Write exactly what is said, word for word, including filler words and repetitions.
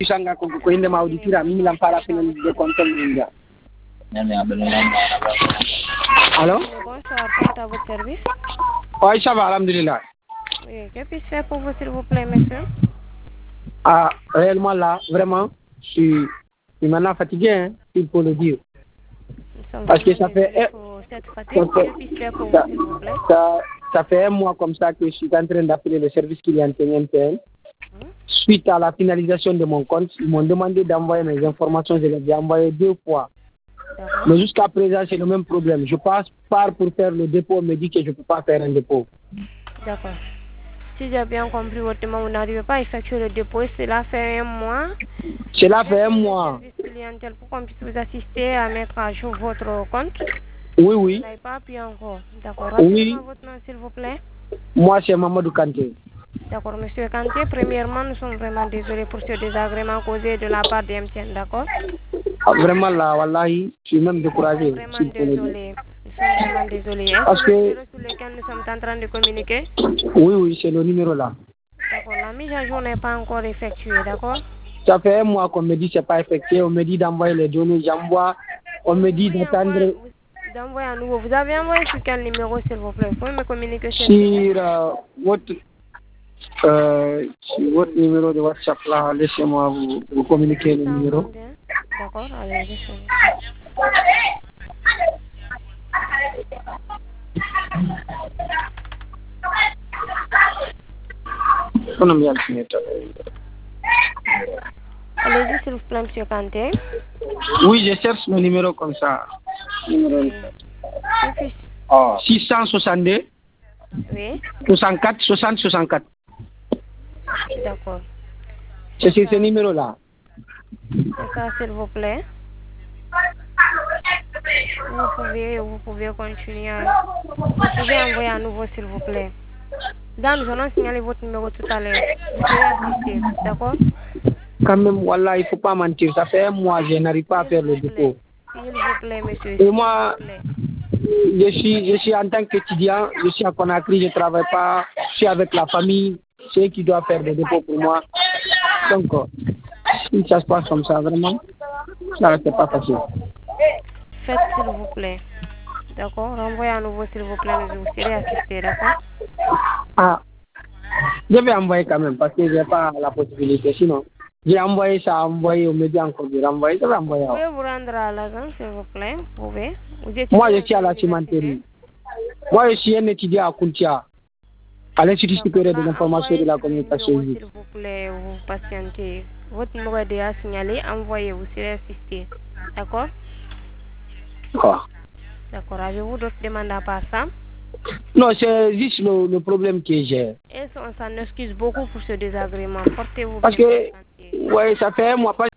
Sanga ko ko inde ma auditira mi lam para finaliser de compte minga. Allô? Bonsoir, porte à votre service. Oui, ça va, alhamdulillah. Oui, que puis-je faire pour vous, s'il vous plaît, monsieur? Ah, réellement là, vraiment, je suis, je suis maintenant fatigué, hein, il faut le dire. Parce que ça fait, Pour cette fatigue, que puis-je faire pour ça, vous, s'il vous plaît? ça, ça fait un mois comme ça que je suis en train d'appeler le service clientèle M T N. Suite à la finalisation de mon compte, ils m'ont demandé d'envoyer mes informations. Je les ai envoyées deux fois. Mais jusqu'à présent, c'est le même problème. Je passe par pour faire le dépôt, on me dit que je ne peux pas faire un dépôt. D'accord. Si j'ai bien compris votre demande, vous n'arrivez pas à effectuer le dépôt. Cela fait un mois. Cela fait un mois. Le service clientèle pour qu'on puisse vous assister à mettre à jour votre compte. Oui, oui. Vous n'avez pas appuyé encore. D'accord. Oui. Rappelez-moi votre nom, s'il vous plaît. Moi, c'est Mamadou Kanté. D'accord, monsieur Kanté. Premièrement, nous sommes vraiment désolés pour ce désagrément causé de la part de M T N, d'accord? Ah, vraiment là, wallahi, je suis même découragé. Vraiment désolé. Nous sommes vraiment désolés. Est-ce Parce que le que... numéro sur lequel nous sommes en train de communiquer? Oui, oui, c'est le numéro là. D'accord, la mise à jour n'est pas encore effectuée, d'accord? Ça fait un mois qu'on me dit que ce n'est pas effectué. On me dit d'envoyer les données, j'envoie. On me dit d'attendre. D'envoyer à nouveau. Vous avez envoyé sur quel numéro, s'il vous plaît? Vous pouvez me communiquer sur Sur euh, votre, euh, sur votre numéro de WhatsApp là, laissez-moi vous, vous communiquer le numéro. D'accord, allez, laissez-moi. Allez-y, s'il vous plaît, monsieur Kanté. Oui, je cherche le numéro comme ça. Numéro... Oui. six cent soixante-deux. Oui. soixante-quatre, soixante, soixante-quatre. D'accord. C'est sur ce numéro-là. C'est ça, s'il vous plaît. Vous pouvez, vous pouvez continuer. Vous pouvez envoyer à nouveau, s'il vous plaît. Là, nous allons signaler votre numéro tout à l'heure. Vous pouvez assister, d'accord? Quand même, voilà, il ne faut pas mentir. Ça fait un mois, je n'arrive pas à faire le dépôt. S'il vous plaît, monsieur. Et moi, je suis, je suis en tant qu'étudiant, je suis à Conakry, je ne travaille pas, je suis avec la famille, c'est eux qui doivent faire le dépôt pour moi. Donc, si ça se passe comme ça, vraiment, ça c'est pas facile. Faites, s'il vous plaît. D'accord? Renvoyez à nouveau, s'il vous plaît, nous vous serez assistés, d'accord? Ah, je vais envoyer quand même, parce que je n'ai pas la possibilité, sinon. J'ai envoyé ça, envoyé aux médias encore, j'ai renvoyé, je vais envoyer. Vous pouvez vous rendre à l'agence, s'il vous plaît? Vous pouvez? Vous Moi, je suis à la cimenterie. Moi, je suis un étudiant à Kountia, à l'Institut supérieur de l'information et de la communication. S'il vous plaît, vous patientez. Votre numéro est déjà signalé, envoyez, vous serez assisté. D'accord? D'accord. D'accord. Avez-vous d'autres demandes à part ça? Non, c'est juste le, le problème que j'ai. Et on s'en excuse beaucoup pour ce désagrément. Portez-vous Parce bien. que, ouais, ça fait un mois.